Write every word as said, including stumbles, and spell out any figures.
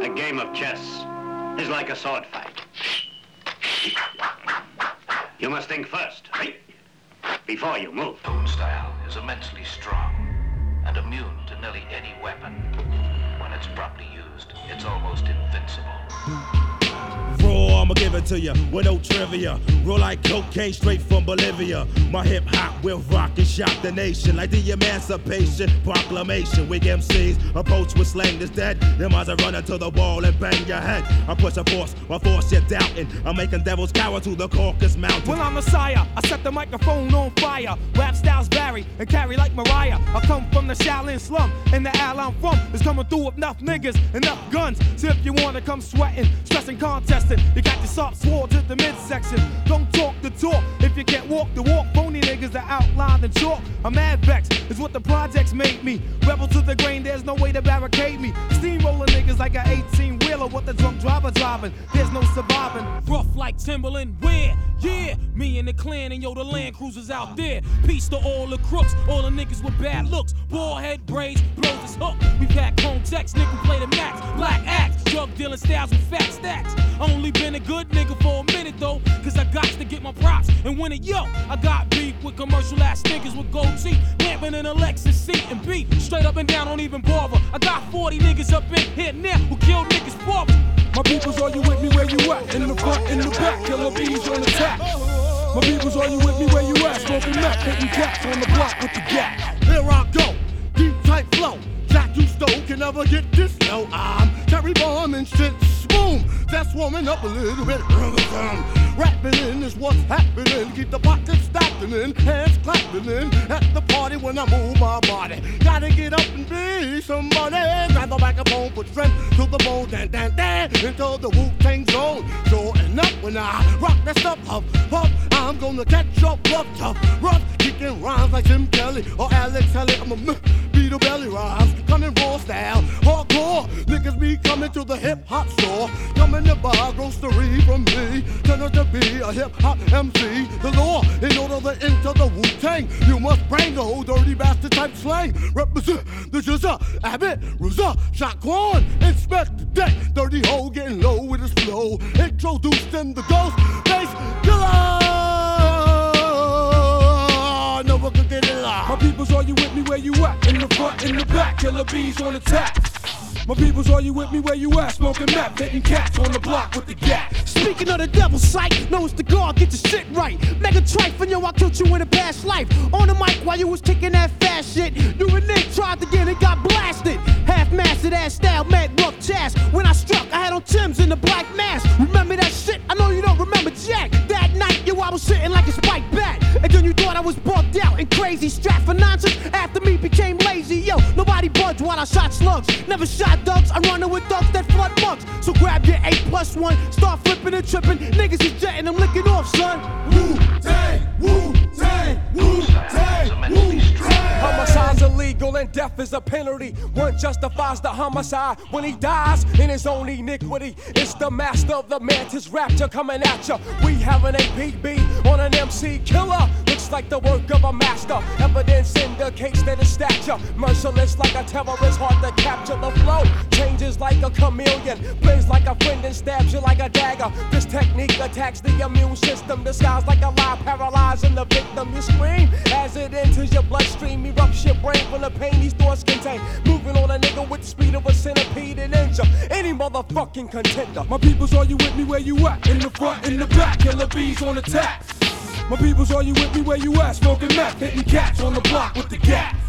A game of chess is like a sword fight. You must think first, right? Before you move. Tone style is immensely strong and immune to nearly any weapon. When it's properly used, it's almost invincible. Raw, I'ma give it to you with no trivia. Roll like cocaine straight from Bolivia. My hip hop will rock and shock the nation like the Emancipation Proclamation. Weak M Cs approach with slang that's dead. Them eyes are running to the wall and bang your head. I push a force, my force you're doubting. I'm making devils cower to the Caucasus Mountain. Well, I'm Messiah. I set the microphone on fire. Rap styles vary and carry like Mariah. I come from the Shaolin slum, and the al I'm from is coming through with enough niggas, enough guns. So if you wanna come sweating, stressing, contesting, you got your soft sword to the midsection. Don't talk the talk if you can't walk the walk. Phony niggas that outline the chalk. I'm mad vex is what the projects made me. Rebel to the grain, there's no way to barricade me. Steamroller niggas like an eighteen wheeler with the drunk driver driving. There's no surviving. Rough like Timberland, where? Yeah, me and the clan and yo, the Land Cruisers out there. Peace to all the crooks, all the niggas with bad looks. Bald head braids, blows his hook. We pack home text, nigga play the max. Black axe, drug dealing styles with fat stacks. Only been a good nigga for a minute though, cause I got to get my props and win it. Yo, I got beef with commercial ass niggas with gold teeth, lamping in a Lexus seat and beat. Straight up and down, don't even bother. I got forty niggas up in here now who kill niggas for me. My peoples, are you with me where you at? In the front, in the back, killer bees on attack. My peoples, are you with me where you at? Smoking meth, hitting cats on the block with the gap. Here I go, deep tight flow. Jack you stole can never get this. No, I'm Terry Bomb and shit. Boom, that's warming up a little bit. Rapping in is what's happening. Keep the pockets stacking in, hands clapping in. At the party when I move my body. Gotta get up and be somebody. Grab the microphone, put strength to the bone. Dan, dan, dan, into the Wu-Tang zone. Showing up when I rock that stuff. Huff, huff, I'm gonna catch up rough, tough, rough. Kicking rhymes like Jim Kelly or Alex Haley. I'm a beat a belly rhymes. Coming raw style, hardcore. Niggas be coming to the hip hop store. Coming to buy grocery from me. Turn out to be a hip hop M C. The law, in order to enter the Wu-Tang, you must bring the whole dirty bastard type slang. Represent the Jizza, Abbott, Ruza, Shaquan, inspect the deck. Dirty hoe getting low with his flow. Introduced in the ghost face killer. Never could get it live. My peoples, are you with me where you at? In the front, in the back, killer bees on attack. My peoples, are you with me where you at? Smoking meth, hitting cats on the block with the gap. Speaking of the devil's sight, know it's the guard, get your shit right. Mega trife, yo, I killed you in a past life. On the mic while you was kicking that fast shit. You and Nick tried to get it, got blasted. Half-mastered ass style, mad rough chast. When I struck, I had on Tim's in the black mask. Remember that shit? I know you don't remember Jack. That night, yo, I was sitting like a spiked bat. And then you thought I was bugged out and crazy. Strapped for nonsense, after me became lazy. Yo, nobody budged while I shot slugs. Never shot ducks, I'm running with ducks that flood mugs. So grab your eight plus one, start flipping and tripping. Niggas is jetting, I'm licking off, son. Wu-Tang, Wu-Tang, Wu-Tang, Wu-Tang. Homicide's illegal and death is a penalty. One justifies the homicide when he dies in his own iniquity. It's the master of the mantis rapture coming at ya. We have an A P B on an M C killer. Looks like the work of a master. Evidence indicates that his stature merciless like a terrorist, hard to capture. The flow changes like a chameleon, plays like a friend and stabs you like a dagger. This technique attacks the immune system, disguised like a lie, paralyzing the victim. You scream as it enters your bloodstream, erupts your brain from the pain these thoughts contain. Moving on a nigga with the speed of a centipede and injure any motherfucking contender. My peoples, are you with me where you at? In the front, in the back, killer bees on attack. My peoples, are you with me where you at? Smoking meth, hitting cats on the block with the gap.